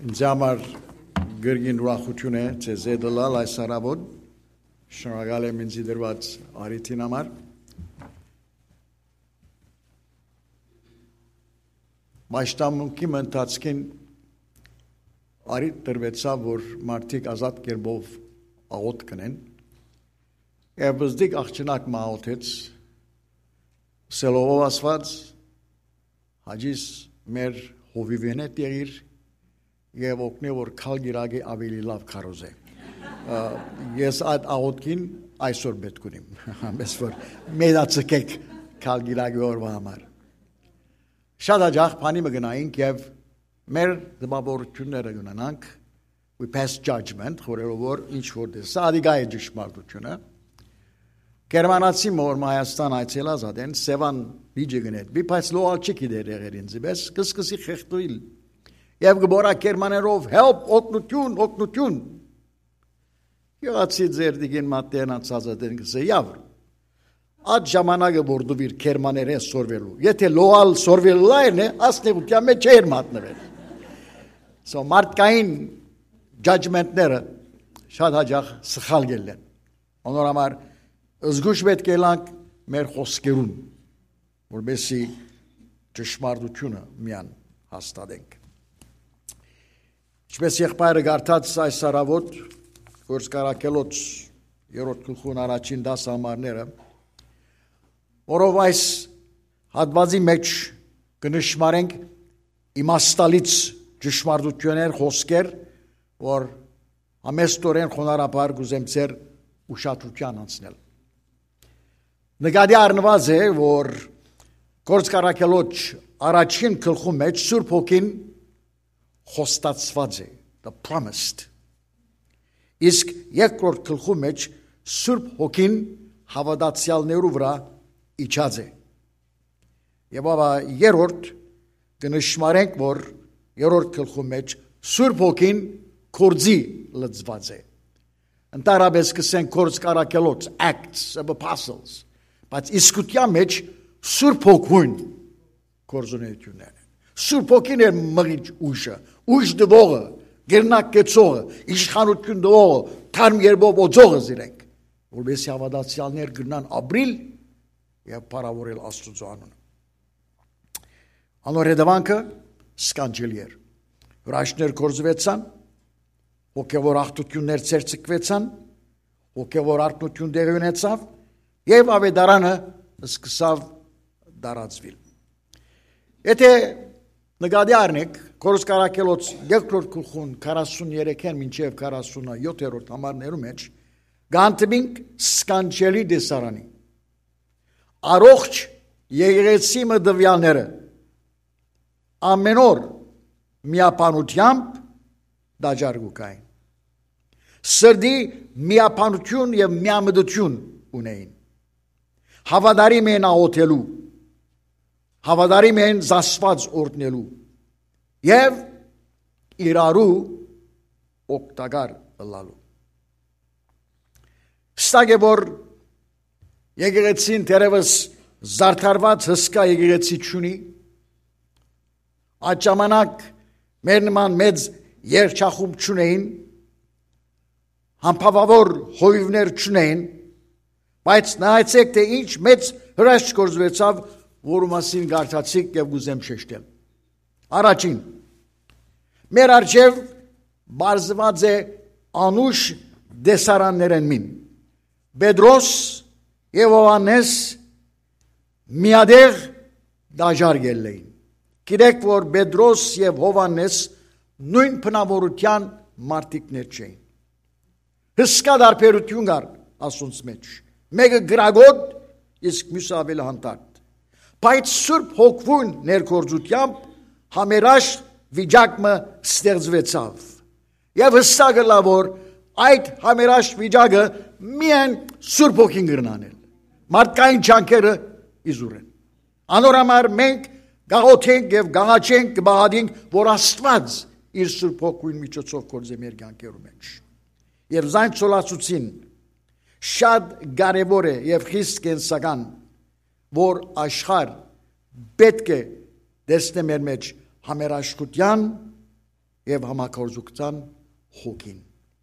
Ինձ համար գրգին ուրախություն է ձեզ հետ լալ այս առավոտ, շնորհակալ եմ ինձ դրված առիթին համար։ Մաշտամունքի ընթացքին առիթ տրվեցավ, որ մարդիկ ազատ կերպով աղոթ կնեն, եւ բզդիկ աղջնակ մաղոթեց, սելով ասված, հաջիս մեր հովիվեն է տեղիր, եւ օգնի որ քալ գիրագի ավելի լավ քարոզե։ Ես այդ աղոթքին այսօր պետք ունիմ, ամես որ մեդացկեք քալ գիրագի օրվա համար։ Շատ աջախ բանի մգնայինք եւ մեր դպավորությունները գնանանք, we pass judgment, որ ինչ որ դեսա ադիգա է ճշմարտությունը։ Գերմանացի մոր Հայաստան այցելած ադեն Սևան լիջը գնետ, բայց լոալ չքի դերերին զիբես, կսկսի խեղտույլ։ Եվ գբորա կերմաներով, help, օգնություն։ Յոացի ձեր դիգին մատերն անցածադեն կսե явր։ Այդ ժամանակը որ դու վիր կերմաներեն սորվելու։ Եթե լոալ սորվելու լայրն է, ասնեղության մեջ չէր մատնվել։ So մարդկային judgment-ները շատ հաջող սխալ գելեն։ Անոր համար զգուշ պետք է լանք մեր խոսքերուն, որբեսի ճշմարտությունը միան հաստատենք։ Ինչպես եղբայրը գարտած այս առավոտ, որ սկարակելոց երրորդ գլխուն առաջին 10 համարները, որով այս հատվածի մեջ կնշմարենք իմաստալից ճշմարտություններ խոսքեր, որ ամեստորեն խոնարհաբար գուզեմ ձեր ուշադրության անցնել։ Նկատի առնված է, որ գործկարակելոց առաջին գլխու մեջ Սուրբ Հոգին խոստացված է, the promised։ Իսկ երկրորդ գլխու մեջ Սուրբ Հոգին հավատացյալներու վրա իջած է։ Եվ ապա երրորդ կնշմարենք, որ երրորդ գլխու մեջ Սուրբ Հոգին կորձի լծված է։ Ընդհանրապես կսենք գործկարակելոց Acts of Apostles, բայց իսկության մեջ Սուրբ Հոգուն կորձունեություններ են։ Սուրբ Հոգին է մղիչ ուժը, ուժ դվողը, գերնակ կեցողը, իշխանություն դվողը, թարմ երբով օձողը զիրենք, որովհետեւ հավատացյալներ գնան ապրիլ եւ փառավորել Աստծո անունը։ Անոր հետևանքը սկանջելի էր։ Վրաշներ կորզվեցան, հոգեվոր աղտություններ ցերծկվեցան, հոգեվոր արտնություն դեղի ունեցավ եւ ավետարանը սկսավ դարածվել։ Եթե նկատի առնենք Գործկարակելոց երկրորդ գլխուն 43-ին մինչև 47-րդ համարներու մեջ գանտվինք սկանջելի դեսարանի։ Առողջ եկեղեցի մդվյալները ամեն օր միապանությամբ դաջարգուկային։ Սրդի միապանություն եւ միամտություն ունեին։ Հավատարիմ են աղոթելու, հավատարիմ են զասված օրհնելու եւ իրարու օգտակար լալու։ Ստակ է որ եկեղեցին դերևս զարդարված հսկա եկեղեցի չունի, այդ ժամանակ մեր նման մեծ երջախումբ չունեին, համբավավոր հովիվներ չունեին, բայց նայեցեք թե ինչ մեծ հրաշք գործվեցավ, որու մասին գարտացիք եւ գուզեմ շեշտել։ Առաջին, մեր արժեվ բարձված է անուշ դեսարաններեն մին։ Պետրոս եւ Հովհաննես միադեղ դաջարգել էին։ Գիտեք, որ Պետրոս եւ Հովհաննես նույն բնավորության մարդիկներ չէին։ Հսկա դարբերություն կար ասոնց մեջ։ Մեկը գրագոտ, իսկ մյուսը ավելի հանդարտ։ Բայց Սուրբ Հոգուն ներգործությամբ համերաշտ վիճակը ստեղծվեցավ։ Եվ հստակ է որ այդ համերաշտ վիճակը միայն Սուրբ Հոգին կրնանել։ Մարդկային ջանքերը իզուր են։ Անոր համար մենք գաղութենք եւ գաղաչենք կբաղադենք, որ Աստված իր Սուրբ Հոգուն միջոցով գործե մեր կյանքերու մեջ։ Եվ զայն ծոլացուցին շատ կարևոր է եւ խիստ կենսական, որ աշխարհ պետք է դեսնե մեր մեջ համերաշխության եւ համակորձության հոգին։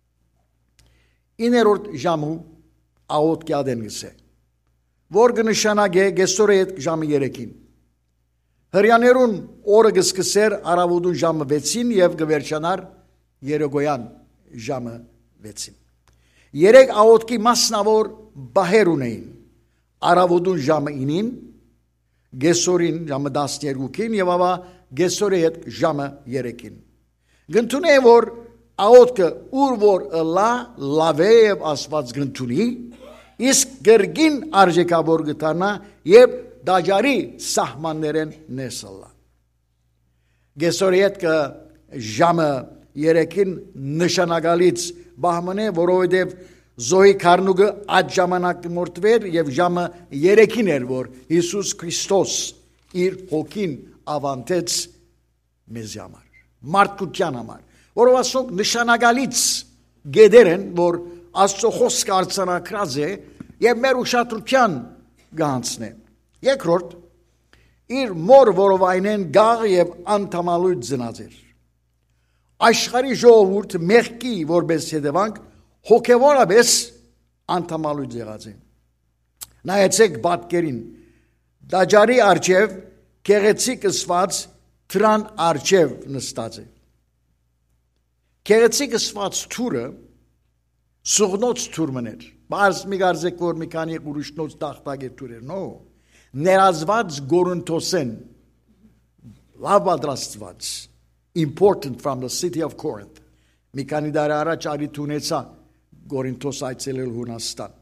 9-րդ ժամու աղոտ կյադեն գսե, որ կնշանագե գեսորը հետ ժամը 3-ին։ Հրյաներուն օրը կսկսեր առավոտուն ժամը 6-ին եւ կվերջանար երեկոյան ժամը 6-ին։ 3 աղոտքի մասնավոր բահեր ունեին, առավոտուն ժամը 9-ին, գեսորին ժամը 12-ին եւ ավա գեսորի հետ ժամը 3-ին։ Գնտունե որ աղոտքը ուր որ լավ է եւ Աստված գնտունի, իսկ գրգին արժեքավոր գտանա եւ դաջարի սահմաններեն նեսլա։ Գեսորի հետ ժամը 3-ին նշանակալից բահմն է, որովհետև զոհի քարնուկը այդ ժամանակ մորտվեր եւ ժամը 3-ին էր, որ Հիսուս Քրիստոս իր հոգին ավանտեց մեզ համար, մարդկության համար, որով ասոնք նշանակալից գեդեր են, որ Աստծո խոսքը արձանագրած է եւ մեր ուշադրության գանցն է։ Երկրորդ, իր մոր որովայնեն գաղ եւ անդամալույց ծնած էր։ Աշխարհի ժողովուրդ մեղքի որպես հետևանք հոգևորապես անդամալույց եղած է։ Նայեցեք պատկերին, դաջարի արջև գեղեցիկ ըսված թրան արջև նստած է։ Գեղեցիկ ըսված թուրը սուղնոց թուր մներ։ Բայց մի գարզեք որ մի քանի ուրիշնոց տախտակ է թուրեր, նո։ Ներազված գորընթոսեն, լավ պատրաստված, important from the city of Corinth. Մի քանի դար առաջ արիթ ունեցա Գորինթոս այցելել Հունաստան։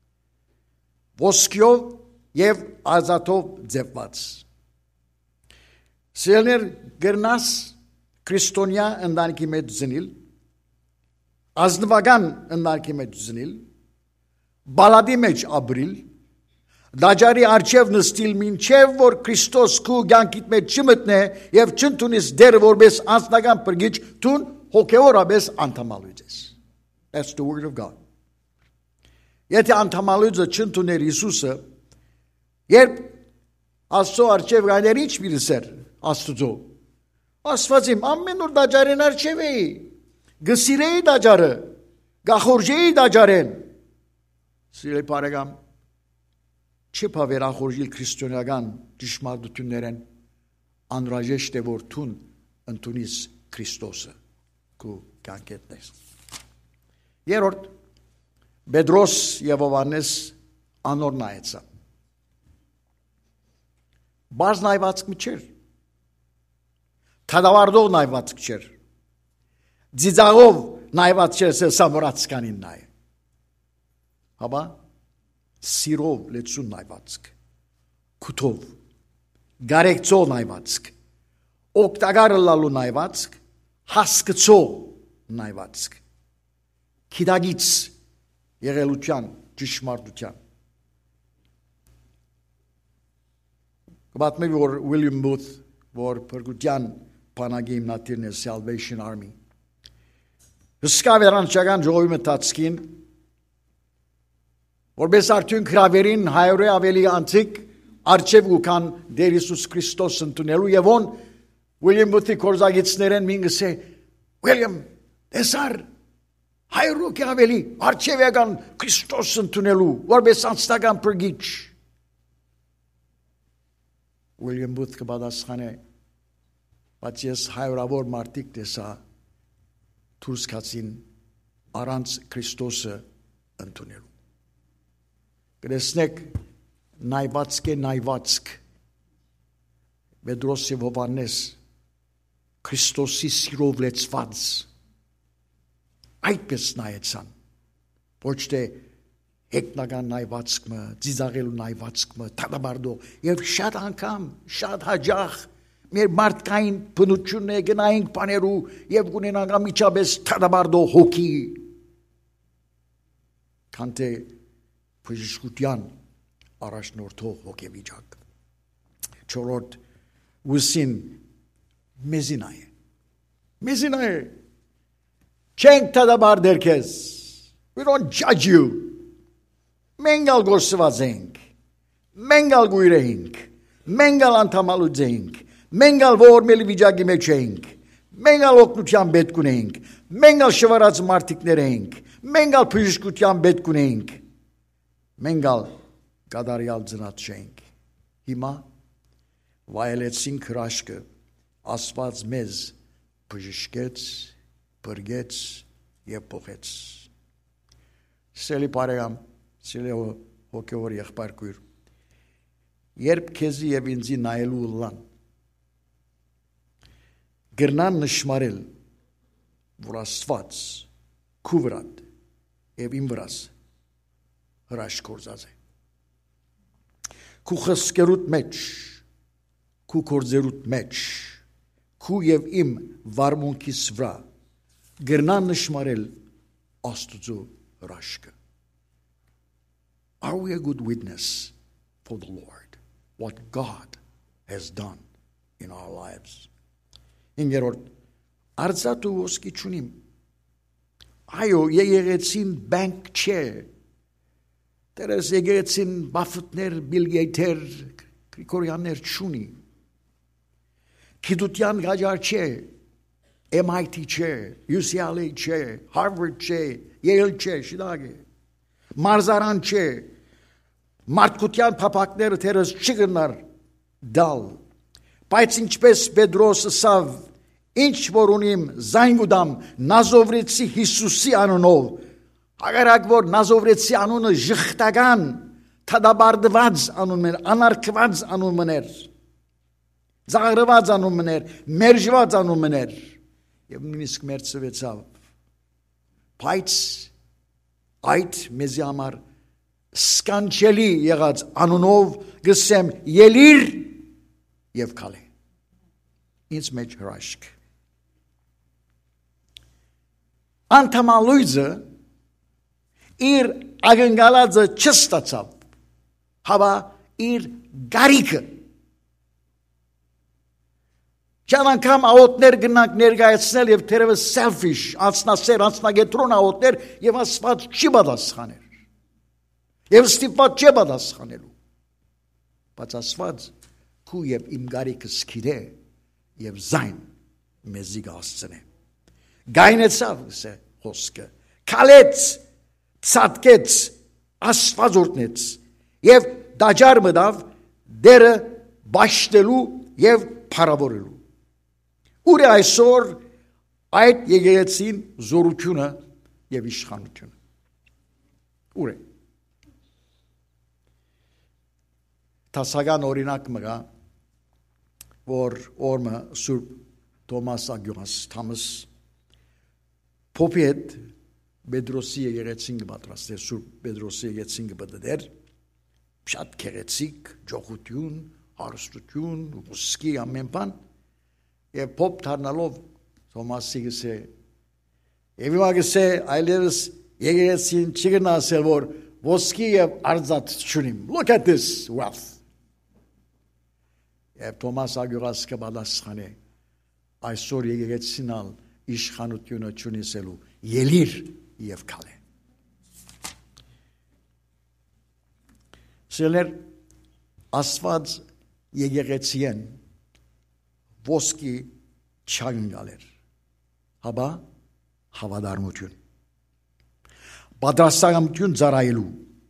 Ոսկյով եւ ազատով ձևված։ Սիրելիներ, գրնաս քրիստոնյա ընտանիքի մեջ զնիլ, ազնվական ընտանիքի մեջ զնիլ, բալադի մեջ ապրիլ, դաջարի արջև նստիլ մինչև որ Քրիստոս քու կյանքիդ մեջ չմտնե եւ չընդունես դերը որպես անձնական բրգիչ, տուն հոգեորապես անդամալույց ես։ That's the word of God. Եթե անդամալույցը չընդուներ Հիսուսը, երբ Աստծո արջև գայներ ինչ միրսեր Աստծո, Աստված իմ ամեն օր դաջարեն արջև էի, գսիրեի դաջարը, գախորժեի դաջարեն։ Սիրելի բարեկամ, չփավերախորժիլ քրիստոնեական ճշմարտություններն անհրաժեշտ է որ տուն ընդունիս Քրիստոսը քու կյանքետնես։ Երորդ, Պետրոս եւ Հովհաննես անոր նայեցան։ Բաց նայվածք չէր։ Թադավարդող նայվածք չէր։ Ձիծաղով նայված չէր սամորացկանին նայ։ Հաբա սիրով լեցուն նայվածք, կուտով, գարեկցով նայվածք, օգտագարը լալու նայվածք, հասկցով նայվածք, կիդագից եղելության, ճշմարտության։ Կբատմի որ William Booth, որ պրգության պանագի հիմնատիրն է Salvation Army, հսկա վերանչական ժողովի մտածքին, որպես արդյունք հրավերին 100-ը ավելի անցիկ արջև ուքան դեր Հիսուս Քրիստոս ընդունելու եւ on William Booth-ի կորզագիցներեն մին գսե William, տեսար 100-ը ավելի արջև եկան Քրիստոս ընդունելու որպես անձնական բրգիչ։ William Booth կպատասխանե բայց ես 100-ավոր մարդիկ տեսա դուրս գացին առանց Քրիստոսը ընդունելու։ Կրեսնեք նայվածք Պետրոս եւ Հովհաննես Քրիստոսի սիրով լեցված այդպես նայեցան ոչ թե հեգնական նայվածքը ծիծաղելու նայվածքը թադաբարդո եւ շատ անգամ շատ հաջող մեր մարդկային բնությունն է գնայինք բաներու եւ գունենանք ամիջապես թադաբարդո հոգի քանթե բժշկության առաջնորդող հոգեվիճակ։ Չորրորդ ուսին մեզինա է։ Մեզինա է։ Չենք թադաբարդեր քեզ։ We don't judge you. Մենք ալ գործված ենք։ Մենք ալ գույր ենք։ Մենք ալ անդամալուց ենք։ Մենք ալ որմելի վիճակի մեջ ենք։ Մենք ալ օգնության պետք ունենք, մենք ալ շվարած մարդիկներ ենք, մենք ալ բժշկության պետք ունենք, մենք ալ կատարյալ ծնած չենք։ Հիմա վայելեցինք հրաշքը, Աստված մեզ բժշկեց, բրգեց եւ փոխեց։ Սելի բարեկամ, սելի հոգևոր եղբայր քույր, երբ քեզի եւ ինձի նայելու լան գրնան նշмарել, որ Աստված քու վրան եւ իմ վրաս հրաշք գործած է։ Քու խսկերուտ մեջ, քու կորձերուտ մեջ, քու եւ իմ վարմունքիս վրա գրնան նշмарել Աստծո հրաշքը։ Are we a good witness for the Lord, what God has done in our lives? Ինգերորդ, արծաթ ու ոսկի չունիմ, այո, եկեղեցին բանկ չէ, դերս եկեղեցին Բաֆտներ, Բիլ Գեյթեր, Գրիգորյաններ չունի, գիտության գաճար չէ, MIT չէ, UCLA չէ, Harvard չէ, Yale չէ, շիդագ է, մարզարան չէ, մարդկության փապակները թերս չգնար դալ, բայց ինչպես Պետրոս ասավ, ինչ որ ունիմ զայն ուդամ Նազովրեցի Հիսուսի անունով, հագարակ որ Նազովրեցի անունը ժխտական, թադաբարդված անուն էր, անարգված անուն էր, զաղրված անուն էր, մերժված անուն էր, եւ նույնիսկ մերձվեցավ, բայց այդ մեզի համար սկանչելի եղած անունով գսեմ ելիր եւ քալե ինձ մեջ հրաշք անթամալույզը իր ագնգալածը չստացավ հավա իր գարիկը Չան անգամ աղոտներ գնանք ներկայացնել եւ թերևս selfish, անձնասեր, անձնագետրոն աղոտներ եւ Աստված չի պատասխաներ։ Եվ ստիպված չի պատասխանելու։ Բայց Աստված քու եւ իմ գարիկս քիրե եւ զայն մեզի գասցնե։ Գայնեցավ սե խոսքը։ Քալեց, ցածկեց, Աստված օրտնեց եւ դաջար մտավ դերը բաշտելու եւ փարավորելու։ Ուր է այսօր այդ եկեղեցին զորությունը եւ իշխանությունը։ Ուր է։ Տասական օրինակ մգա, որ օրմը Սուրբ Թոմաս Ագյուհաս Թամս փոփի հետ Պետրոսի եկեղեցին կպատրաստեր, Սուրբ Պետրոսի եկեղեցին կպտտեր, շատ քեղեցիկ, ջոխություն, հարստություն, ոսկի ամեն բան Եվ փոփ դառնալով Թոմասի գսե Եվ հիմա գսե այլևս եկեղեցին չգնա ասել որ ոսկի եւ արծաթ չունիմ Look at this wealth Եվ Թոմաս Ագյուղասը պատասխանե այսօր եկեղեցին ալ իշխանությունը չունեցելու ելիր եւ քալե Սելեր Աստված եկեղեցին ոսկի չանգալեր, հաբա հավադարմություն, պատրաստակամություն ծառայելու,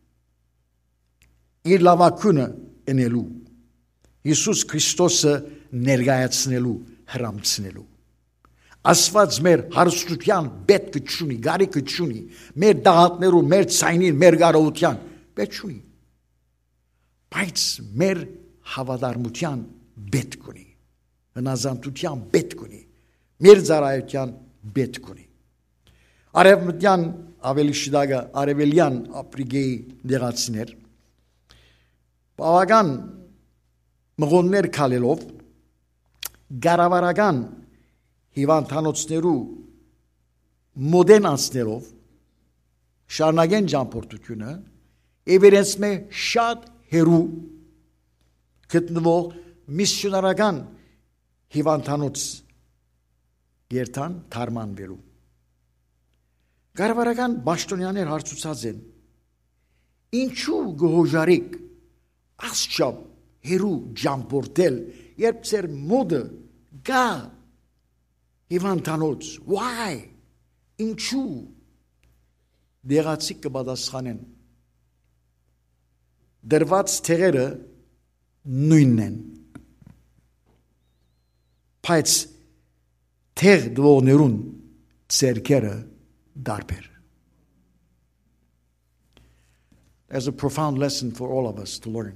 իր լավակունը ընելու, Հիսուս Քրիստոսը ներկայացնելու, հրամցնելու։ Աստված մեր հարստության պետք չունի, գարիքը չունի, մեր դաղատներու, մեր ցայնին, մեր կարողության պետք չունի, բայց մեր հավադարմության պետք ունի։ Հնազանդության պետք ունի, մեր ծառայության պետք ունի։ Արևմտյան ավելի շիդագը արևելյան ապրիգեի դեղացիներ, բավական մղոններ քալելով, գարավարական հիվանդանոցներու մոդեն անցներով, շարնագեն ճամփորդությունը, եւ իրենց մե շատ հերու գտնվող միսիոնարական հիվանդանոց երթան թարմանվելու։ Գարավարական բաշտոնյաներ հարցուցած են, ինչու գոհոժարիկ ասչապ հերու ճամփորդել, երբ ծեր մոդը գա հիվանդանոց, why, ինչու, դեղացիկ կպատասխանեն, դրված թեղերը նույնն են, բայց թեղ դվողներուն ձեռքերը դարբեր. There's a profound lesson for all of us to learn.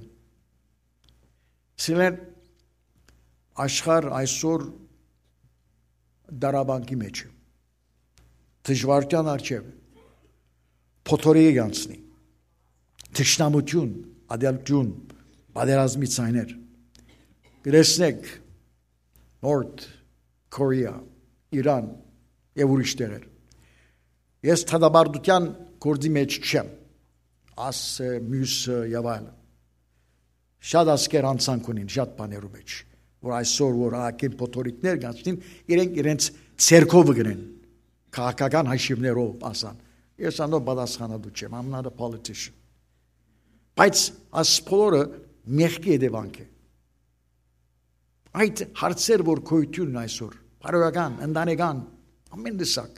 Սիրել աշխարհ այսօր դարաբանկի մեջ է, դժվարության առջև, փոթորի յանցնի, թշնամություն, ադելություն, պատերազմի ցայներ, գրեսնեք North Korea, Իրան եւ ուրիշ տեղեր. Ես թադաբարդության գործի մեջ չեմ, աս մյուս եւ այլն. Շատ ասկեր անցանք ունին, շատ բաներու մեջ, որ այսօր որ ակին փոթորիկներ գանցնին, իրենց ցերկով գնեն, քաղաքական հաշիվներով ասան. Ես անով պատասխանատու չեմ, I'm not a politician. Բայց աս բոլորը մեղքի հետևանք է. Այդ հարցեր, որ գոյություն այսօր, բարոյական, ընտանեկան, ամեն դեսակ,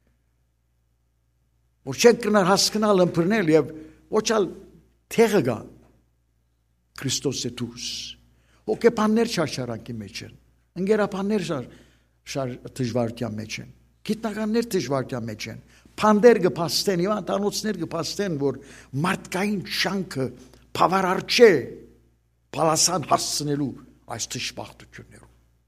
որ չենք կնար հասկանալ ըմբռնել եւ ոչալ թեղը գա Քրիստոսի դուրս, հոգեբաններ շարշարանքի մեջ են, ընկերաբաններ դժվարության մեջ են, գիտնականներ դժվարության մեջ են, փանդեր կփաստեն, եւ անտանոցներ կփաստեն, որ մարդկային շանքը բավարար չէ բալասան հասցնելու այս դժբախտություններով.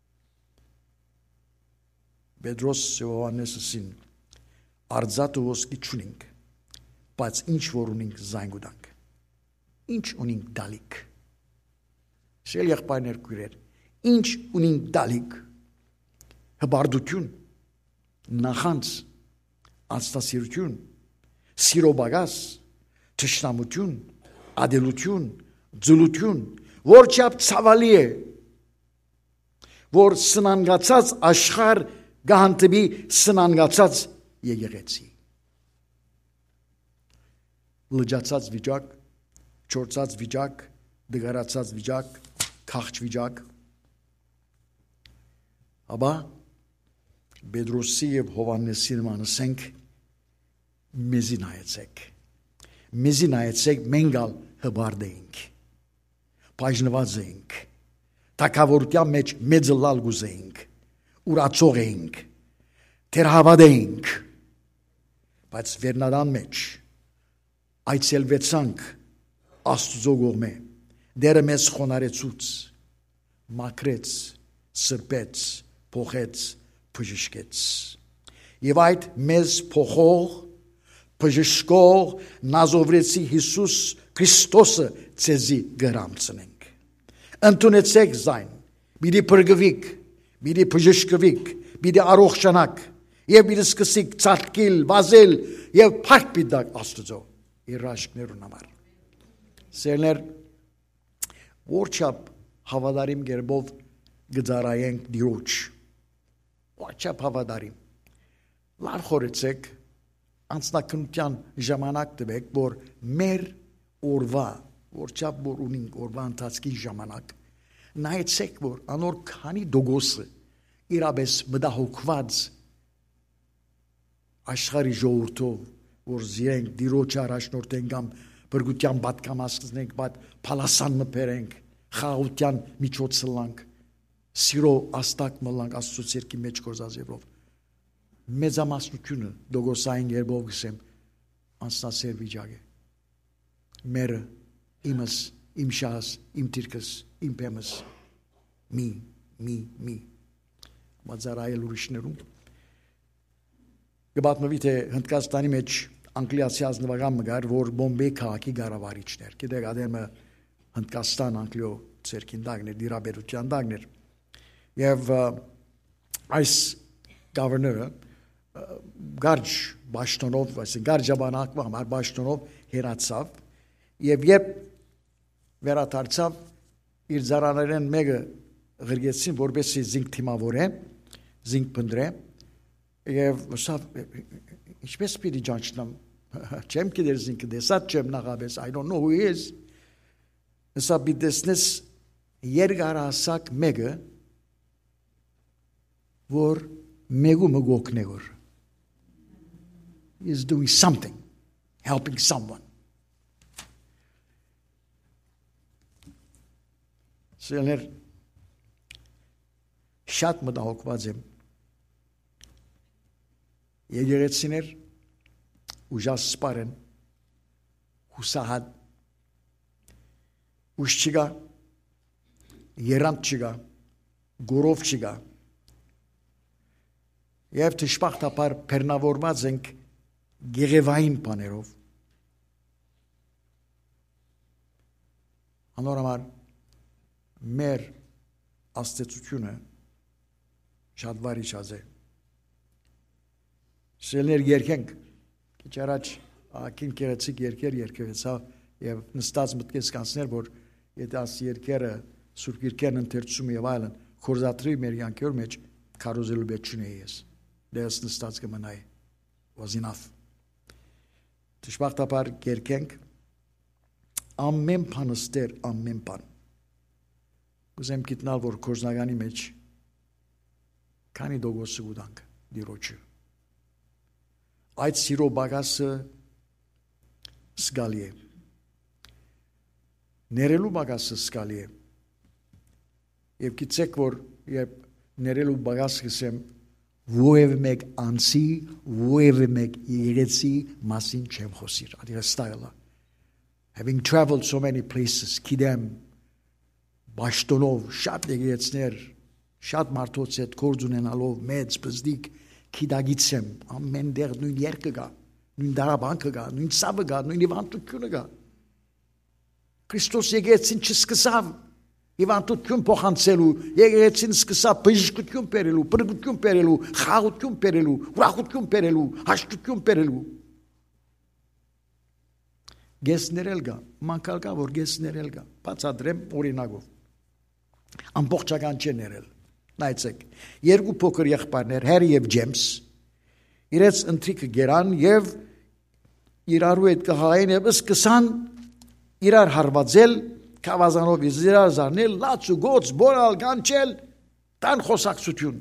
Պետրոս եւ Հովհաննեսին արձատ ու ոսկի չունենք, բայց ինչ որ ունենք զանգուդանք, ինչ ունենք դալիք, շել եղբայրներ քույրեր, ինչ ունենք դալիք, հբարդություն, նախանց, անստասիրություն, սիրոբագաս, թշնամություն, ադելություն, ձուլություն, որ չափ ցավալի է, որ սնանգացած աշխարհ գահանտբի սնանգացած եկեղեցի. Լճացած վիճակ, չորցած վիճակ, դգարացած վիճակ, քաղճ վիճակ. Աբա Պետրոսի եւ Հովհաննեսի նման ասենք մեզի նայեցեք. Մեզի նայեցեք, մենք ալ հբարդ էինք, բաժնված էինք, թակավորության մեջ մեծլալ գուզեինք, ուրացող էինք, թերհավատ էինք, բայց վերնադան մեջ այցելվեցանք Աստուծո կողմէ, դերը մեզ խոնարեցուց, մաքրեց, սրբեց, փոխեց, բժշկեց. Եվ այդ մեզ փոխող, բժշկող Նազովրեցի Հիսուս Քրիստոսը ցեզի գրանցնենք. Ընդունեցեք զայն, բիդի փրկվիք, բիդի բժշկվիք, բիդի առողջանաք, եւ բիդի սկսիկ ցածկիլ, վազել եւ փառք բիդակ Աստծո իր աշկներուն համար. Սերներ որչապ հավատարիմ գերբով գծարայենք դիրոջ, որչապ հավատարիմ, լավ խորեցեք, անձնակնության ժամանակ տվեք, որ մեր օրվա, որչապ որ ունինք օրվա ընթացքի ժամանակ, նայեցեք, որ անոր քանի դոգոսը իրապես մտահոգված աշխարհի ժողովրդով, որ զիրենք, դիրոջ առաջնորդենք կամ բրգության պատկամասնենք, բայց փալասան մբերենք, խաղաղության միջոց սլանք, սիրո աստակ մլանք Աստծո ցերկի մեջ գործած եվրով. մեծամասնությունը դոգոսային երբով գսեմ անստասեր վիճակ է. Մերը, իմս, իմ շահս, իմ տիրկս, իմ պեմս, մի. Մազարայել ուրիշներում. Գբատնովի թե Հնդկաստանի մեջ անգլիացի ազնվական մգար, որ Բոմբեյ քաղաքի գարավարիչներ. Գիտեք, ադեմը Հնդկաստան անգլիո ցերկին դագներ, դիրաբերության դագներ. Եվ այս գավերները գարջ բաշտոնով, գարջաբանակվա համար բաշտոնով հերացավ եւ երբ վերադարձավ իր զարաներեն մեկը ղրգեցին, որպեսզի զինք թիմավորեն, զինք փնդրե եւ սա ինչպես պիտի ճանչնամ, չեմ գիտեր զինքը դեսած չեմ նախապես, I don't know who he is. Սա բիդեսնես երկարասակ մեկը, որ Megumը գոքնեգոր. He is doing something, helping someone. Սելներ շատ մտահոգված եմ եկեղեցիներ ուժաս սպարեն հուսահատ ուշ չկա երանտ չկա գորով չկա եւ դժբախտաբար բեռնավորված ենք գեղևային բաներով անորոմար մեր աստեցությունը շատ վարիչած է սելներ երկենք քիչ առաջ ակին կերեցիկ երկեր երկվեցա եւ նստած մտքես կանցներ որ եթե աս երկերը սուրբ երկերն ընթերցում եւ այլն խորզատրի մեր յանքեր մեջ կարոզելու բետ չունեի ես դες նստած կմնայի was enough դժբախտաբար երկենք ամեն բանստեր ամեն բան ուզեմ գիտնալ որ կորզնագանի մեջ քանի դոգոսը ուտանք դիրոջը այդ սիրո բագասը զգալի է ներելու բագասը զգալի է եւ գիտեք որ երբ ներելու բագաս գսեմ որևէ մեկ անցի որևէ մեկ երեցի մասին չեմ խոսիր ադիստայլա having traveled so many places կիդեմ Բաշտոնով շատ եկեղեցիներ շատ մարդոց հետ գործ ունենալով մեծ բզդիկ կիդագից եմ ամեն դեղ նույն երկը գա նույն դարաբանքը գա նույն սավը գա նույն իվանտությունը գա Քրիստոս եկեղեցին չսկսավ իվանտություն փոխանցելու եկեղեցին սկսավ բժշկություն բերելու բրգություն բերելու խաղություն բերելու ուրախություն բերելու հաշտություն բերելու գեսներել գա մանկալ գա որ գեսներել գա բացադրեմ օրինակով ամբողջական չներել նայեցեք երկու փոքր եղբայրներ Հարի եւ Ջեյմս իրենց ընթրիքը գերան եւ իրարու հետ կհային եւ սկսան իրար հարվածել կավազանով իրար զարնել լաց ու գոց բորալ կանչել տան խոսակցություն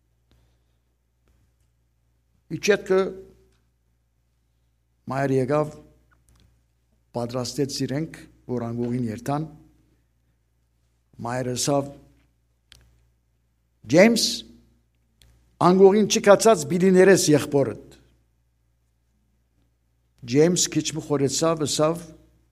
իջետքը մայր եկավ պատրաստեց իրենք որ անգողին երթան մայրը սավ Ջեյմս անգողին չկացած բիդիներես եղբորդ Ջեյմս քիչ մխորեցավ ասավ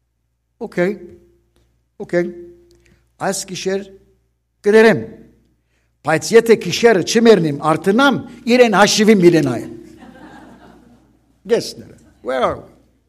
Okay այս գիշեր կներեմ բայց եթե գիշերը չմեռնեմ արտնամ իրեն հաշիվի միրենայ Գեսները where are we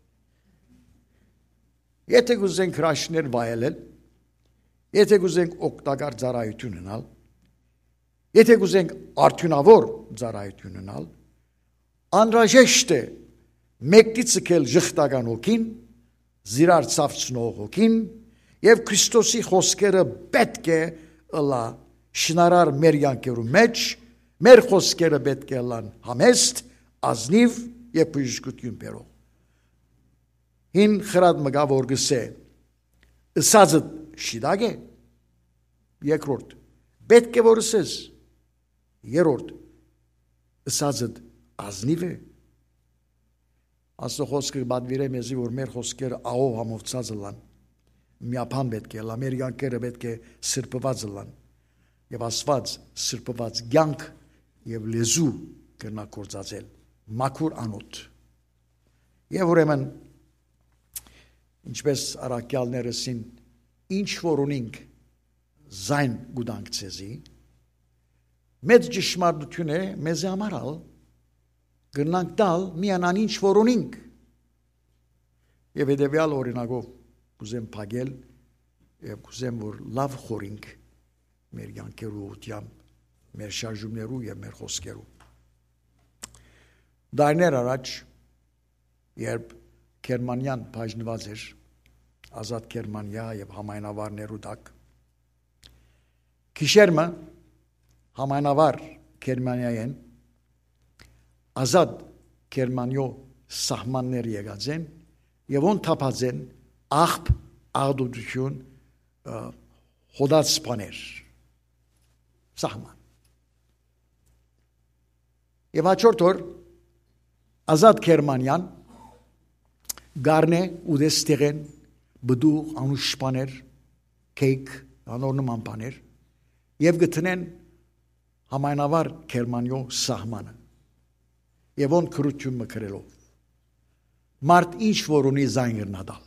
Եթե գուզենք հրաշներ վայելել Եթե գուզենք օգտակար ծառայություն ունենալ Եթե գուզենք արդյունավոր ծառայություն ունենալ անհրաժեշտ է մեկտի ցկել ժխտական հոգին զիրար ցավցնող հոգին եւ Քրիստոսի խոսքերը պետք է ըլա շնարար մեր յանքերու մեջ մեր խոսքերը պետք է լան համեստ ազնիվ եւ բժշկություն բերող Հին խրատ մգա որ գսե ըսածը շիդագ է երկրորդ պետք է որ ըսես երրորդ ըսածը ազնիվ է Աստծո խոսքը բադվիրե մեզի որ մեր խոսքերը ահով համովցած լան միապան պետք է լա մեր յանքերը պետք է սրբված լան եւ Աստված սրբված ցանկ եւ լեզու կնա կործածել մաքուր անոթ եւ ուրեմն ինչպես արաքյալներսին ինչ որ ունենք զայն գուդանք ցեզի մեծ ճշմարտություն է մեզ համարալ Գնանք տալ միանան ինչ որ ունենք եւ հետեւյալ օրինակով կուզեմ փագել եւ կուզեմ որ լավ խորինք մեր յանքերու ուտյամ մեր շարժումներու եւ մեր խոսքերու Դարներ առաջ երբ Գերմանիան բաժնված էր ազատ Գերմանիա եւ համայնավարներու տակ Քիշերմը համայնավար Գերմանիայեն ազատ Գերմանիո սահմաններ եկած են եւ ոնց թափած են աղբ աղդություն հոդած սպաներ սահման Եվ հաջորդ օր Ազատ Գերմանյան գարնե ուդեստեղեն բդու անուշպաներ կեյք անորնման բաներ եւ գտնեն համայնավար Գերմանիո սահմանը եւ on քրություն մկրելով մարդ ինչ որ ունի զայն գրնադալ.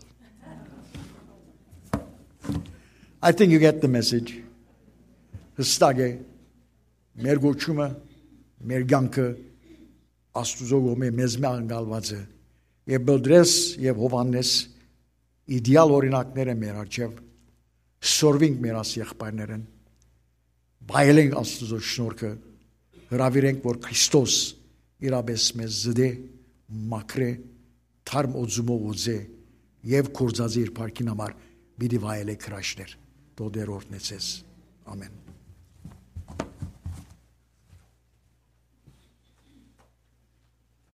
I think you get the message. Հստակ է մեր գոչումը մեր կյանքը Աստուծո կողմէ մեզ մե անգալված է եւ Բելդրես եւ Հովաննես իդեալ օրինակներ են մեր առջեւ սորվինք մեր աս եղբայրներն բայելենք Աստուծո շնորհքը հրավիրենք որ Քրիստոս իրապես մեզ զդե մակրե թարմ օծումով օծե եւ կորձածի իր փառքին համար մի դիվայել է քրաշներ դոդեր օրտնեցես ամեն